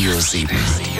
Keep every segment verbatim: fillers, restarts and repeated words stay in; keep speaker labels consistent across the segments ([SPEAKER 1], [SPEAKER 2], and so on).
[SPEAKER 1] Radio sieben.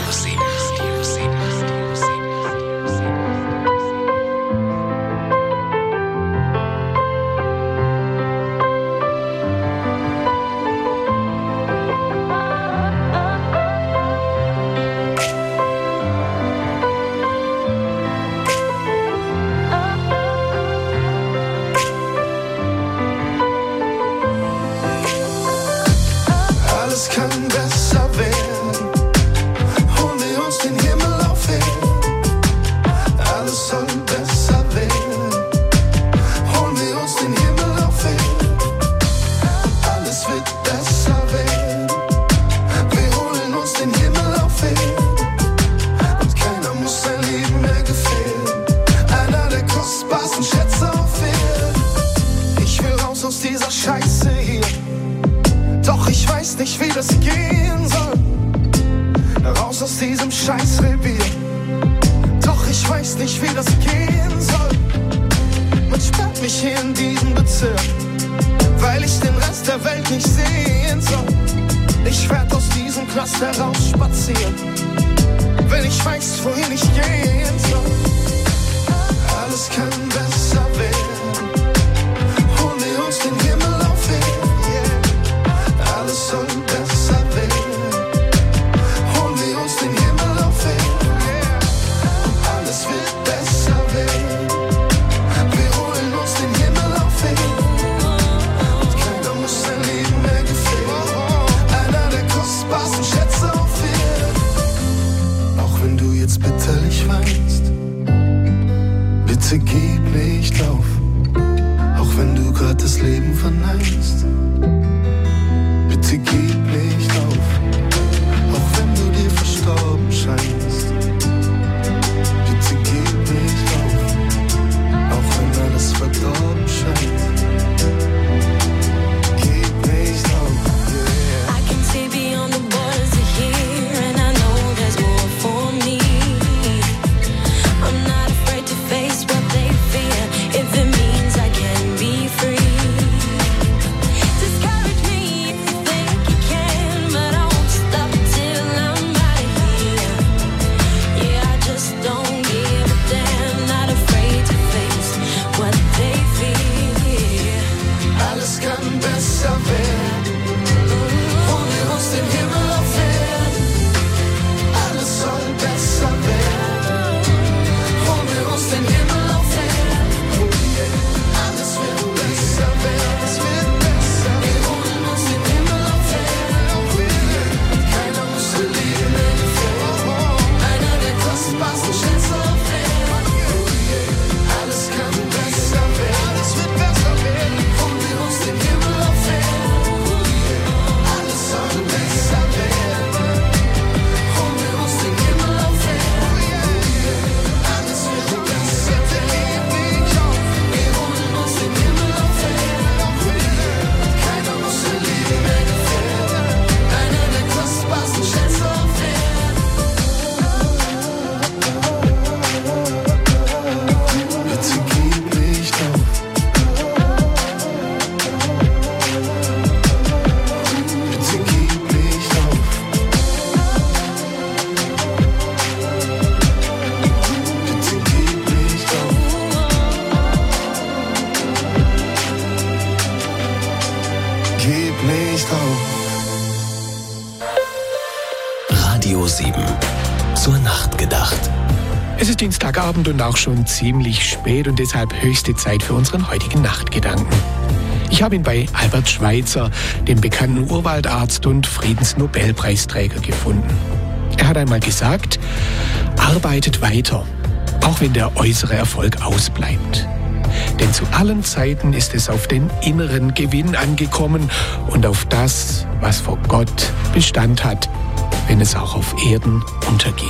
[SPEAKER 2] Es ist Dienstagabend und auch schon ziemlich spät und deshalb höchste Zeit für unseren heutigen Nachtgedanken. Ich habe ihn bei Albert Schweitzer, dem bekannten Urwaldarzt und Friedensnobelpreisträger, gefunden. Er hat einmal gesagt, arbeitet weiter, auch wenn der äußere Erfolg ausbleibt. Denn zu allen Zeiten ist es auf den inneren Gewinn angekommen und auf das, was vor Gott Bestand hat, wenn es auch auf Erden untergeht.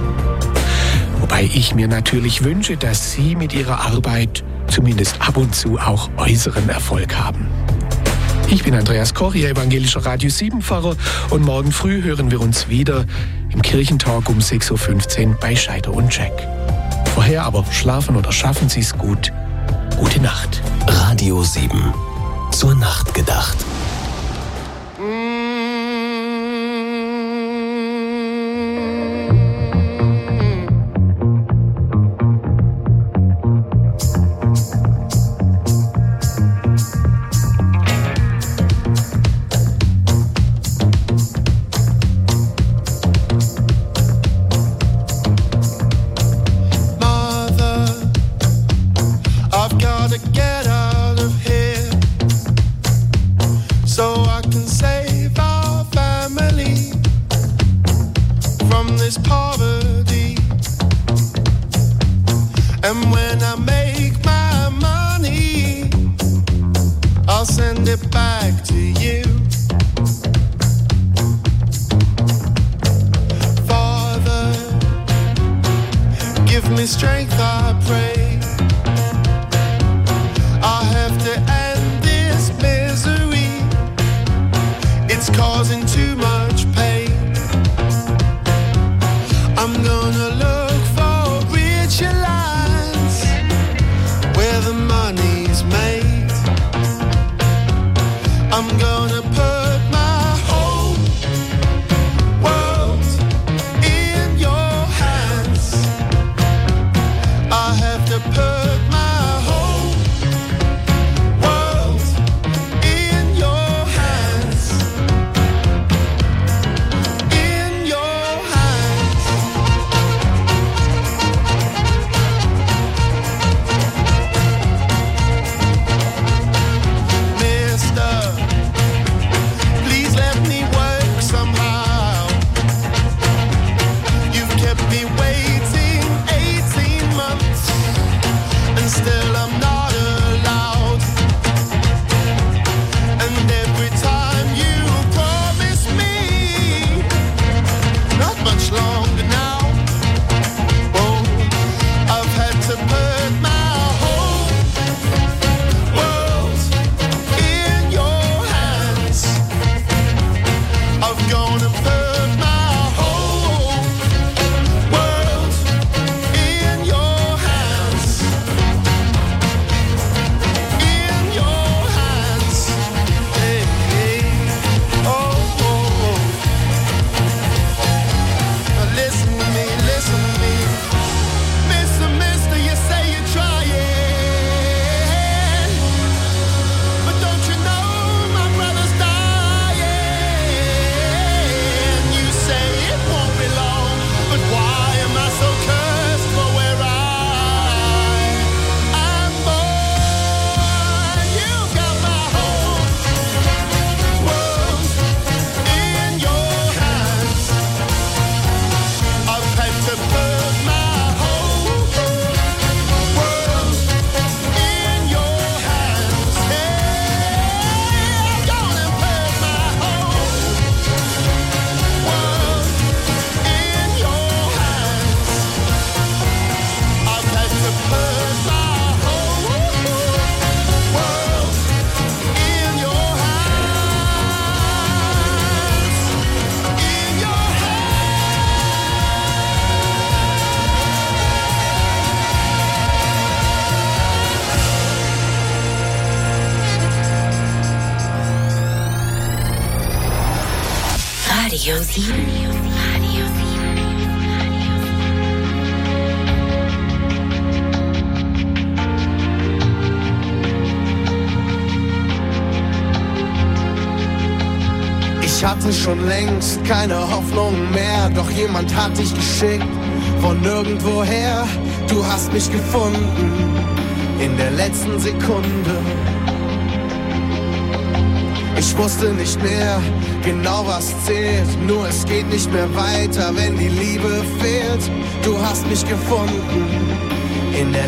[SPEAKER 2] Wobei ich mir natürlich wünsche, dass Sie mit Ihrer Arbeit zumindest ab und zu auch äußeren Erfolg haben. Ich bin Andreas Koch, Ihr evangelischer Radio sieben Pfarrer, und morgen früh hören wir uns wieder im Kirchentalk um sechs Uhr fünfzehn bei Scheider und Jack. Vorher aber schlafen oder schaffen Sie es gut. Gute Nacht.
[SPEAKER 1] Radio sieben. Zur Nacht gedacht.
[SPEAKER 3] strength, I pray. I have to end this misery. It's causing too much pain. I'm gonna look for richer lands where the money's made. I'm gonna put my whole world in your hands. I have to put my whole world in your hands. In your hands. Mister, please let me work somehow. You've kept me waiting eighteen months, and still I'm not allowed. And every time you promise me, not much longer now. Oh, I've had to put my whole world in your hands. I've gonna put my whole world in your hands. In your hands. Hey, hey. Oh, oh, oh. Now listen to me, listen to me. Mister, mister, you say you're trying, but don't you know my brother's dying? You say it won't be long, but why am I so cursed for where I am born? You got my whole world in your hands. I've had to put my whole world in your hands. Hey, I'm gonna put my whole world in your hands. I've had to put my whole world in your hands. In your
[SPEAKER 1] Radio sieben. Radio sieben.
[SPEAKER 3] Ich hatte schon längst keine Hoffnung mehr, doch jemand hat dich geschickt von nirgendwoher. Du hast mich gefunden in der letzten Sekunde. Ich wusste nicht mehr genau, was zählt, nur es geht nicht mehr weiter, wenn die Liebe fehlt. Du hast mich gefunden in der